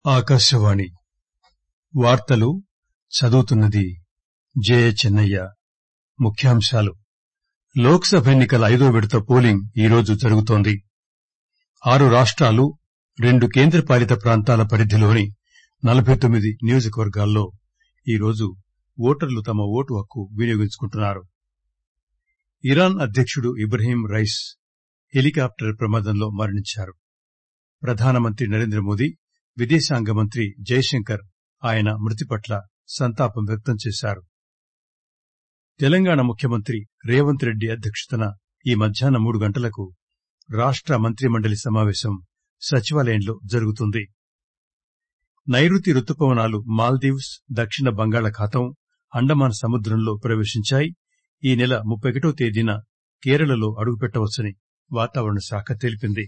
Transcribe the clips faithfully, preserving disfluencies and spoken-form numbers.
ఆకాశవాణి వార్తలు చదువుతున్నది జె చెన్నయ్య. ముఖ్యాంశాలు. లోక్ సభ ఎన్నికల ఐదో విడత పోలింగ్ ఈరోజు జరుగుతోంది. ఆరు రాష్టాలు, రెండు కేంద్రపాలిత ప్రాంతాల పరిధిలోని నలబై తొమ్మిది నియోజకవర్గాల్లో ఈరోజు ఓటర్లు తమ ఓటు హక్కు వినియోగించుకుంటున్నారు. ఇరాన్ అధ్యకుడు ఇబ్రహీం రైస్ హెలికాప్టర్ ప్రమాదంలో మరణించారు. ప్రధానమంత్రి నరేంద్రమోదీ, విదేశాంగ మంత్రి జైశంకర్ ఆయన మృతి పట్ల సంతాపం వ్యక్తం చేశారు. తెలంగాణ ముఖ్యమంత్రి రేవంత్ రెడ్డి అధ్యక్షతన ఈ మధ్యాహ్నం మూడు గంటలకు రాష్ట మంత్రిమండలి సమావేశం సచివాలయంలో జరుగుతుంది. నైరుతి రుతుపవనాలు మాల్దీవ్స్, దక్షిణ బంగాళాఖాతం, అండమాన్ సముద్రంలో ప్రవేశించాయి. ఈ నెల ముప్పై ఒకటో తేదీన కేరళలో అడుగుపెట్టవచ్చని వాతావరణ శాఖ తెలిపింది.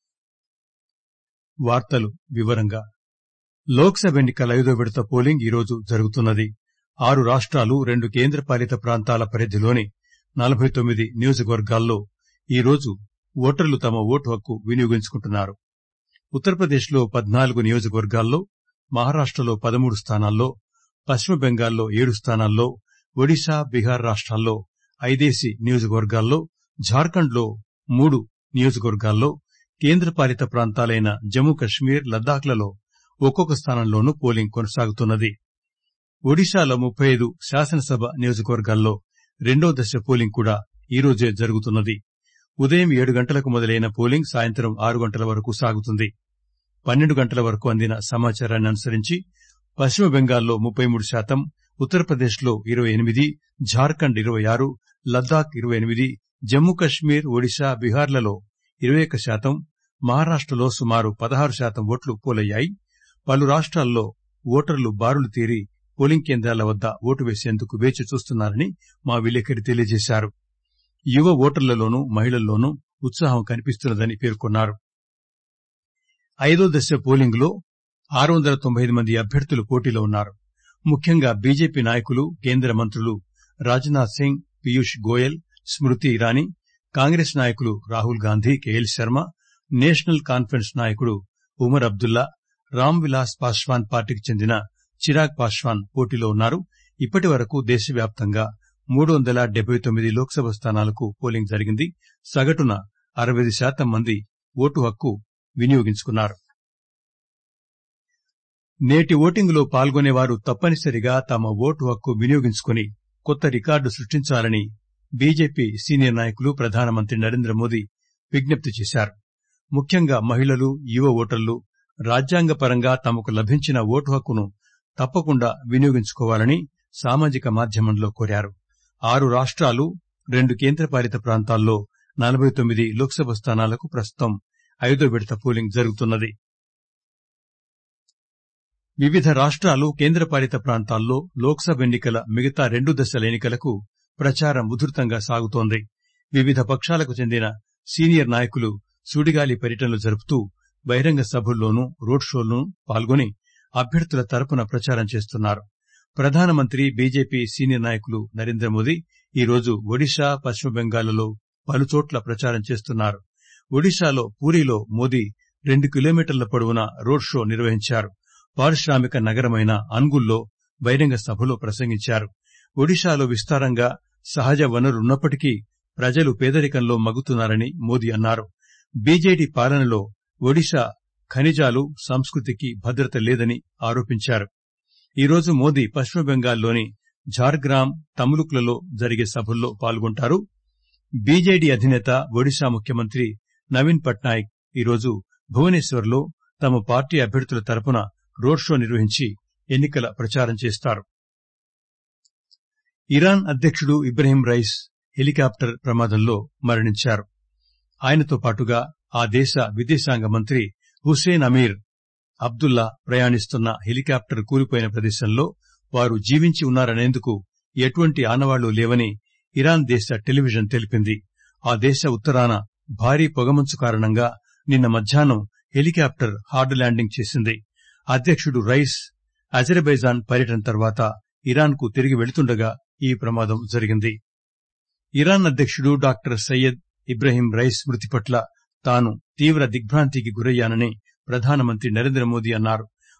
వార్తలు వివరంగా. లోక్ సభ ఎన్నికల ఐదో విడత పోలింగ్ ఈరోజు జరుగుతున్నది. ఆరు రాష్టాలు, రెండు కేంద్రపాలిత ప్రాంతాల పరిధిలోని నలబై తొమ్మిది నియోజకవర్గాల్లో ఈరోజు ఓటర్లు తమ ఓటు హక్కు వినియోగించుకుంటున్నారు. ఉత్తరప్రదేశ్ లో పద్నాలుగు నియోజకవర్గాల్లో, మహారాష్టలో పదమూడు స్థానాల్లో, పశ్చిమ బెంగాల్లో ఏడు స్థానాల్లో, ఒడిశా, బీహార్ రాష్టాల్లో ఐదేసి నియోజకవర్గాల్లో, జార్ఖండ్ లో మూడు నియోజకవర్గాల్లో, కేంద్రపాలిత ప్రాంతాలైన జమ్మూ కశ్మీర్, లద్దాఖ్ లలో ఒక్కొక్క స్థానంలోనూ పోలింగ్ కొనసాగుతున్నది. ఒడిశాలో ముప్పై ఐదు శాసనసభ నియోజకవర్గాల్లో రెండో దశ పోలింగ్ కూడా ఈరోజే జరుగుతున్నది. ఉదయం ఏడు గంటలకు మొదలైన పోలింగ్ సాయంత్రం ఆరు గంటల వరకు సాగుతుంది. పన్నెండు గంటల వరకు అందిన సమాచారాన్ని అనుసరించి పశ్చిమ బెంగాల్లో ముప్పై మూడు శాతం, ఉత్తరప్రదేశ్ లో ఇరవై ఎనిమిది, జార్ఖండ్ ఇరవై ఆరు, లద్దాఖ్ ఇరవై ఎనిమిది, జమ్మూ కశ్మీర్, ఒడిశా, బీహార్లలో ఇరవై ఒక్క శాతం, మహారాష్టలో సుమారు పదహారు శాతం ఓట్లు పోలయ్యాయి. పలు రాష్టాల్లో ఓటర్లు బారులు తీరి పోలింగ్ కేంద్రాల వద్ద ఓటు వేసేందుకు వేచి చూస్తున్నారని మా విలేకరి తెలియజేశారు. యువ ఓటర్లలోనూ, మహిళల్లోనూ ఉత్సాహం కనిపిస్తున్నదని పేర్కొన్నారు. ఐదో దశ పోలింగ్ లో ఆరు వందల తొంభై ఐదు మంది అభ్యర్థులు పోటీలో ఉన్నారు. ముఖ్యంగా బీజేపీ నాయకులు, కేంద్ర మంత్రులు రాజ్నాథ్ సింగ్, పీయూష్ గోయల్, స్మృతి ఇరానీ, కాంగ్రెస్ నాయకులు రాహుల్ గాంధీ, కేఎల్ శర్మ, నేషనల్ కాన్ఫరెన్స్ నాయకుడు ఉమర్ అబ్దుల్లా, రామ్ విలాస్ పాశ్వాన్ పార్టీకి చెందిన చిరాగ్ పాశ్వాన్ పోటీలో ఉన్నారు. ఇప్పటి వరకు దేశవ్యాప్తంగా మూడు వందల డెబ్బై తొమ్మిది లోక్సభ స్థానాలకు పోలింగ్ జరిగింది. సగటున అరవై ఐదు శాతం మంది ఓటు హక్కు వినియోగించుకున్నారు. నేటి ఓటింగ్ లో పాల్గొనేవారు తప్పనిసరిగా తమ ఓటు హక్కు వినియోగించుకుని కొత్త రికార్డు సృష్టించాలని బీజేపీ సీనియర్ నాయకులు ప్రధానమంత్రి నరేంద్రమోదీ విజ్ఞప్తి చేశారు. ముఖ్యంగా మహిళలు, యువ ఓటర్లు రాజ్యాంగపరంగా తమకు లభించిన ఓటు హక్కును తప్పకుండా వినియోగించుకోవాలని సామాజిక మాధ్యమంలో కోరారు. ఆరు రాష్టాలు, రెండు కేంద్రపాలిత ప్రాంతాల్లో నలబై తొమ్మిది లోక్సభ స్థానాలకు ప్రస్తుతం ఐదో విడత పోలింగ్ జరుగుతున్నది. వివిధ రాష్టాలు, కేంద్రపాలిత ప్రాంతాల్లో లోక్సభ ఎన్నికల మిగతా రెండు దశల ఎన్నికలకు ప్రచారం ఉధృతంగా సాగుతోంది. వివిధ పక్షాలకు చెందిన సీనియర్ నాయకులు సుడిగాలి పర్యటనలు జరుపుతూ బహిరంగ సభల్లోనూ, రోడ్ షోల్లోనూ పాల్గొని అభ్యర్థుల తరపున ప్రచారం చేస్తున్నారు. ప్రధానమంత్రి, బీజేపీ సీనియర్ నాయకులు నరేంద్రమోదీ ఈరోజు ఒడిశా, పశ్చిమ బెంగాల్లో పలుచోట్ల ప్రచారం చేస్తున్నారు. ఒడిశాలో పూరీలో మోదీ రెండు కిలోమీటర్ల పొడవున రోడ్ షో నిర్వహించారు. పారిశ్రామిక నగరమైన అన్గుల్లో బహిరంగ సభలో ప్రసంగించారు. ఒడిశాలో విస్తారంగా సహజ వనరులున్నప్పటికీ ప్రజలు పేదరికంలో మగ్గుతున్నారని మోదీ అన్నారు. బీజేడీ పాలనలో ఒడిశా ఖనిజాలు, సంస్కృతికి భద్రత లేదని ఆరోపించారు. ఈరోజు మోదీ పశ్చిమ బెంగాల్లోని ఝార్గ్రామ్, తములుక్లలో జరిగే సభల్లో పాల్గొంటారు. బీజేడీ అధినేత, ఒడిశా ముఖ్యమంత్రి నవీన్ పట్నాయక్ ఈరోజు భువనేశ్వర్ లో తమ పార్టీ అభ్యర్థుల తరపున రోడ్ షో నిర్వహించి ఎన్నికల ప్రచారం చేస్తారు. ఇరాన్ అధ్యకుడు ఇబ్రహీం రైస్ హెలికాప్టర్ ప్రమాదంలో మరణించారు. ఆయనతో పాటుగా ఆ దేశ విదేశాంగ మంత్రి హుస్సేన్ అమీర్ అబ్దుల్లా ప్రయాణిస్తున్న హెలికాప్టర్ కూలిపోయిన ప్రదేశంలో వారు జీవించి ఉన్నారనేందుకు ఎటువంటి ఆనవాళ్లు లేవని ఇరాన్ దేశ టెలివిజన్ తెలిపింది. ఆ దేశ ఉత్తరాన భారీ పొగమంచు కారణంగా నిన్న మధ్యాహ్నం హెలికాప్టర్ హార్డ్ ల్యాండింగ్ చేసింది. అధ్యకుడు రైస్ అజర్బైజాన్ పర్యటన తర్వాత ఇరాన్ కు తిరిగి వెళుతుండగా ఈ ప్రమాదం జరిగింది. ఇరాన్ అధ్యకుడు డాక్టర్ సయ్యద్ ఇబ్రహీం రైస్ మృతి పట్ల తాను తీవ్ర దిగ్భ్రాంతికి గురయ్యానని ప్రధానమంత్రి నరేంద్రమోదీ అన్నారు.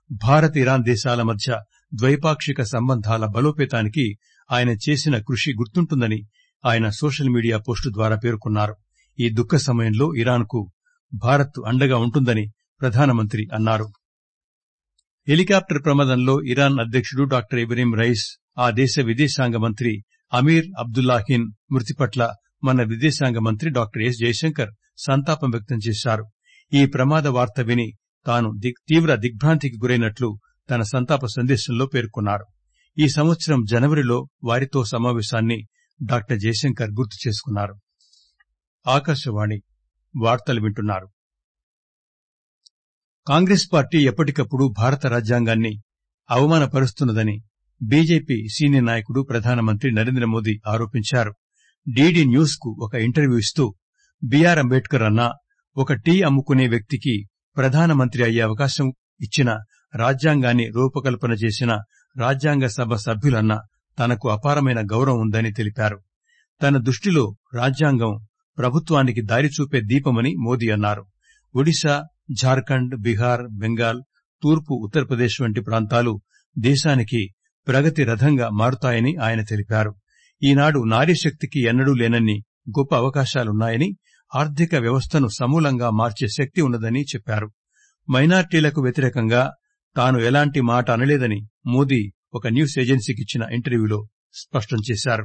భారత్ ఇరాన్ దేశాల మధ్య ద్వైపాక్షిక సంబంధాల బలోపేతానికి ఆయన చేసిన కృషి గుర్తుంటుందని ఆయన సోషల్ మీడియా పోస్టు ద్వారా పేర్కొన్నారు. ఈ దుఃఖ సమయంలో ఇరాన్ కు భారత్ అండగా ఉంటుందని ప్రధానమంత్రి అన్నారు. హెలికాప్టర్ ప్రమాదంలో ఇరాన్ అధ్యకుడు డాక్టర్ ఇబ్రహీం రైస్, ఆ దేశ విదేశాంగ మంత్రి అమీర్ అబ్దుల్లాహిన్ మృతి పట్ల మన విదేశాంగ మంత్రి డాక్టర్ ఎస్ జయశంకర్ సంతాపం వ్యక్తం చేశారు. ఈ ప్రమాద వార్త విని తాను తీవ్ర దిగ్భ్రాంతికి గురైనట్లు తన సంతాప సందేశంలో పేర్కొన్నారు. ఈ సంవత్సరం జనవరిలో వారితో సమావేశాన్ని డాక్టర్ జయశంకర్ గుర్తు చేసుకున్నారు. ఆకాశవాణి వార్తలు వింటున్నారు. కాంగ్రెస్ పార్టీ ఎప్పటికప్పుడు భారత రాజ్యాంగాన్ని అవమానపరుస్తున్నదని బీజేపీ సీనియర్ నాయకుడు ప్రధానమంత్రి నరేంద్రమోదీ ఆరోపించారు. డీడీ న్యూస్ కు ఒక ఇంటర్వ్యూ ఇస్తూ బీఆర్ అంబేడ్కర్ అన్నా, ఒక టీ అమ్ముకునే వ్యక్తికి ప్రధానమంత్రి అయ్యే అవకాశం ఇచ్చిన, రాజ్యాంగాన్ని రూపకల్పన చేసిన రాజ్యాంగ సభ సభ్యులన్నా తనకు అపారమైన గౌరవం ఉందని తెలిపారు. తన దృష్టిలో రాజ్యాంగం ప్రభుత్వానికి దారి చూపే దీపమని మోదీ అన్నారు. ఒడిశా, ఝార్ఖండ్, బీహార్, బెంగాల్, తూర్పు ఉత్తరప్రదేశ్ వంటి ప్రాంతాలు దేశానికి ప్రగతి రథంగా మారుతాయని ఆయన తెలిపారు. ఈనాడు నారీశక్తికి ఎన్నడూ లేనన్ని గొప్ప అవకాశాలున్నాయని, ఆర్థిక వ్యవస్థను సమూలంగా మార్చే శక్తి ఉన్నదని చెప్పారు. మైనార్టీలకు వ్యతిరేకంగా తాను ఎలాంటి మాట అనలేదని మోదీ ఒక న్యూస్ ఏజెన్సీకిచ్చిన ఇంటర్వ్యూలో స్పష్టం చేశారు.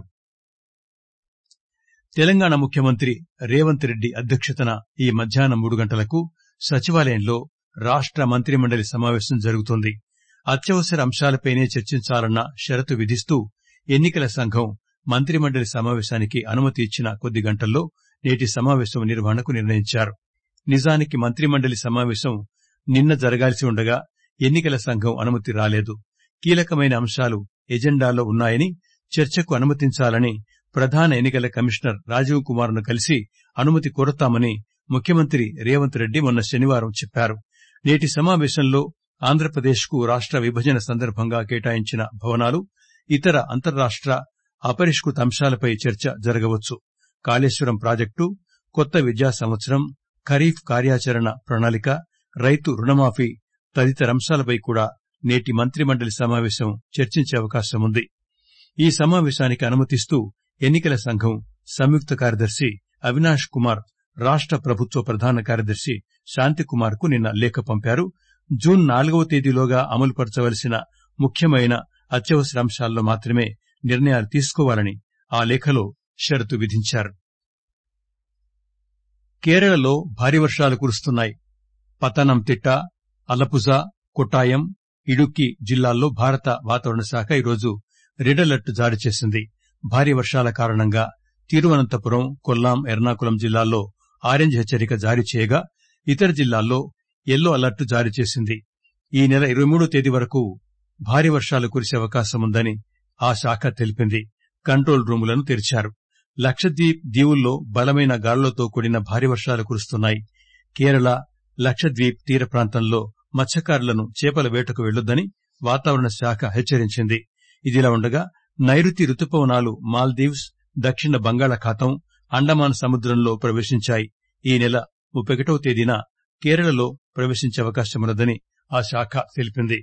తెలంగాణ ముఖ్యమంత్రి రేవంత్ రెడ్డి అధ్యక్షతన ఈ మధ్యాహ్నం మూడు గంటలకు సచివాలయంలో రాష్ట మంత్రిమండలి సమావేశం జరుగుతోంది. అత్యవసర అంశాలపైనే చర్చించాలన్న షరతు విధిస్తూ ఎన్నికల సంఘం మంత్రిమండలి సమావేశానికి అనుమతి ఇచ్చిన కొద్ది గంటల్లో నేటి సమావేశం నిర్వహణకు నిర్ణయించారు. నిజానికి మంత్రిమండలి సమావేశం నిన్న జరగాల్సి ఉండగా ఎన్నికల సంఘం అనుమతి రాలేదు. కీలకమైన అంశాలు ఎజెండాలో ఉన్నాయని, చర్చకు అనుమతించాలని ప్రధాన ఎన్నికల కమిషనర్ రాజీవ్ కుమార్ ను కలిసి అనుమతి కోరతామని ముఖ్యమంత్రి రేవంత్ రెడ్డి మొన్న శనివారం చెప్పారు. నేటి సమావేశంలో ఆంధ్రప్రదేశ్ కు రాష్ట విభజన సందర్భంగా కేటాయించిన భవనాలు, ఇతర అంతర్రాష్ట అపరిష్కృత అంశాలపై చర్చ జరగవచ్చు. కాళేశ్వరం ప్రాజెక్టు, కొత్త విద్యా సంవత్సరం, ఖరీఫ్ కార్యాచరణ ప్రణాళిక, రైతు రుణమాఫీ తదితరంశాలపై కూడా నేటి మంత్రిమండలి సమావేశం చర్చించే అవకాశముంది. ఈ సమావేశానికి అనుమతిస్తూ ఎన్నికల సంఘం సంయుక్త కార్యదర్శి అవినాష్ కుమార్ రాష్ట ప్రభుత్వ ప్రధాన కార్యదర్శి శాంతికుమార్ కు నిన్న లేఖ పంపారు. జూన్ నాలుగవ తేదీలోగా అమలుపరచవలసిన ముఖ్యమైన అత్యవసర అంశాల్లో మాత్రమే నిర్ణయాలు తీసుకోవాలని ఆ లేఖలో షరతు విధించారు. కేరళలో భారీ వర్షాలు కురుస్తున్నాయి. పతనంతిట్ట, అలపుజ, కొట్టాయం, ఇడుక్కి జిల్లాల్లో భారత వాతావరణ శాఖ ఈరోజు రెడ్ అలర్ట్ జారీ చేసింది. భారీ వర్షాల కారణంగా తిరువనంతపురం, కొల్లాం, ఎర్నాకుళం జిల్లాల్లో ఆరెంజ్ హెచ్చరిక జారీ చేయగా ఇతర జిల్లాల్లో ఎల్లో అలర్ట్ జారీ చేసింది. ఈ నెల ఇరవై మూడో తేదీ వరకు భారీ వర్షాలు కురిసే అవకాశముందని ఆ శాఖ తెలిపింది. కంట్రోల్ రూములను తెరిచారు. లక్షద్వీప్ దీవుల్లో బలమైన గాలులతో కూడిన భారీ వర్షాలు కురుస్తున్నాయి. కేరళ, లక్షద్వీప్ తీర ప్రాంతంలో మత్స్యకారులను చేపల వేటకు వెళ్లొద్దని వాతావరణ శాఖ హెచ్చరించింది. ఇదిలా ఉండగా నైరుతి రుతుపవనాలు మాల్దీవ్స్, దక్షిణ బంగాళాఖాతం, అండమాన్ సముద్రంలో ప్రవేశించాయి. ఈ నెల ముప్పై ఒకటవ తేదీన కేరళలో ప్రవేశించే అవకాశమున్నదని ఆ శాఖ తెలిపింది.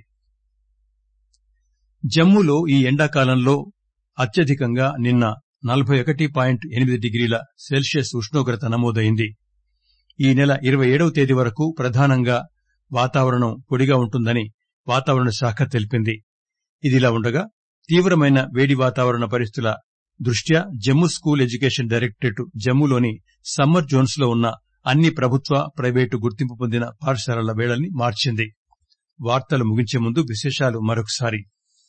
జమ్మూలో ఈ ఎండాకాలంలో అత్యధికంగా నిన్న నలభై ఒకటి పాయింట్ ఎనిమిది డిగ్రీల సెల్సియస్ ఉష్ణోగ్రత నమోదైంది. ఈ నెల ఇరవై ఏడవ తేదీ వరకు ప్రధానంగా వాతావరణం పొడిగా ఉంటుందని వాతావరణ శాఖ తెలిపింది. ఇదిలా ఉండగా తీవ్రమైన వేడి వాతావరణ పరిస్థితుల దృష్ట్యా జమ్మూ స్కూల్ ఎడ్యుకేషన్ డైరెక్టరేట్ జమ్మూలోని సమ్మర్ జోన్స్ లో ఉన్న అన్ని ప్రభుత్వ, ప్రైవేటు గుర్తింపు పొందిన పాఠశాలల వేళల్ని మార్చింది. వార్తలు ముగించే ముందు విశేషాలు మరొకసారి.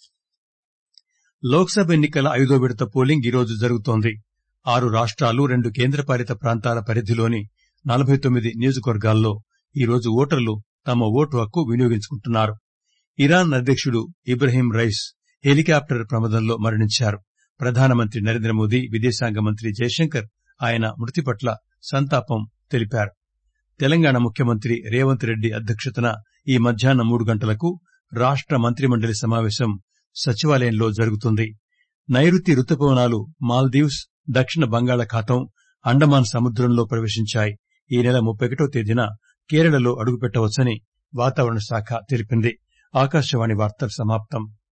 లోక్సభ ఎన్నికల ఐదో విడత పోలింగ్ ఈరోజు జరుగుతోంది. ఆరు రాష్ట్రాలు, రెండు కేంద్రపాలిత ప్రాంతాల పరిధిలోని నలభై తొమ్మిది నియోజకవర్గాల్లో ఈరోజు ఓటర్లు తమ ఓటు హక్కు వినియోగించుకుంటున్నారు. ఇరాన్ అధ్యకుడు ఇబ్రహీం రైస్ హెలికాప్టర్ ప్రమాదంలో మరణించారు. ప్రధానమంత్రి నరేంద్రమోదీ, విదేశాంగ మంత్రి జయశంకర్ ఆయన మృతి పట్ల సంతాపం తెలిపారు. తెలంగాణ ముఖ్యమంత్రి రేవంత్ రెడ్డి అధ్యక్షతన ఈ మధ్యాహ్నం మూడు గంటలకు రాష్ట మంత్రిమండలి సమావేశం సచివాలయంలో జరుగుతుంది. నైరుతి రుతుపవనాలు మాల్దీవ్స్, దక్షిణ బంగాళాఖాతం, అండమాన్ సముద్రంలో ప్రవేశించాయి. ఈ నెల ముప్పై ఒకటో తేదీన కేరళలో అడుగుపెట్టవచ్చని వాతావరణ శాఖ తెలిపింది. ఆకాశవాణి వార్తలు సమాప్తం.